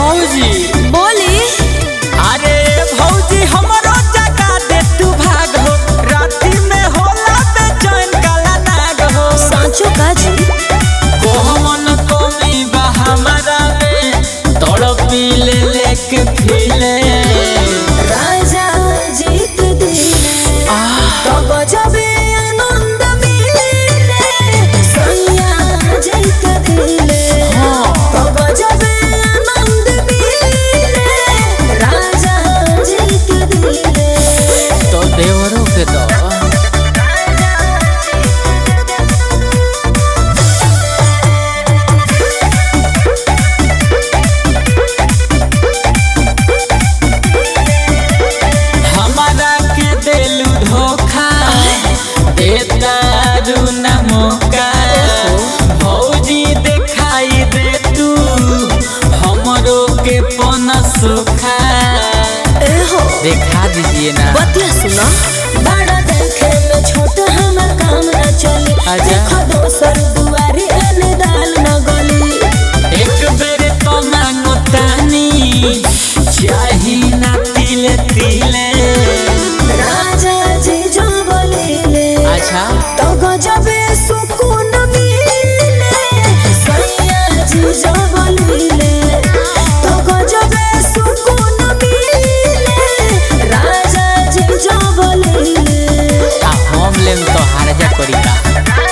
भौजी बोली। अरे भौजी हमरो जगा दे तू भाग हो, राती में होला बेचैन काला नाग हो। सांचो का जी कोमन कोमी बा हमारा में तड़पी ले लेके फिले राजा जीत दिले तो गजबे आनंद मिले सैया जीत दिले तो गजबे आनंद मिले राजा जीत दिले तो देवरों के दो हमारा के देलू धोखा देता ना मौका भौजी दिखाई दे तू हमरो के पना सुखा एहो दिखा दीजिए ना। बतिया सुना बड़ा देखे में छोट हमर काम न चली आजा। देखो दोसर दुआरी एने दाल न गली एक बेर तो मांगो तानी चाही ना तिले तिले। राजा जी जो बोलिले अच्छा तो गजबे सुकून मिले सैया जी जो बोलिले तो गजबे सुकून मिले राजा जी जो बोलिले आ हम लेम तो हार जा करी का।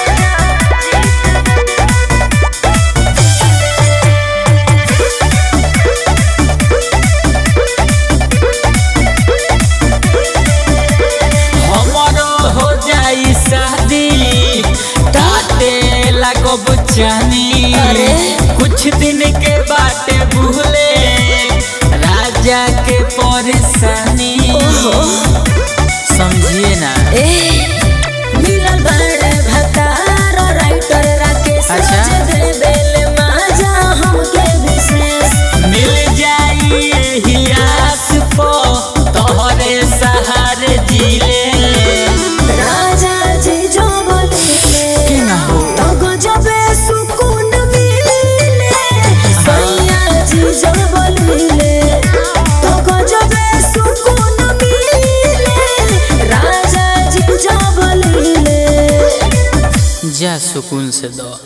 हमरो हो जाई शादी ताते लगब जानी अरे। कुछ दिन के बाटे भूले राजा के परेशानी ओहो। समझिए ना। मिलल बड़े भतार राइटर राकेश अच्छा। रोज दे बेले माजा हमके विशेष मिल जाई यही आस पो तोहरे सहारे जिले राजा जी जो बोलिले के ना हो। तो गजबे सुकून मिले सैया जी जो बोलिले तो गजबे सुकून मिले राजा जी जो बोलिले जा सुकून से दो।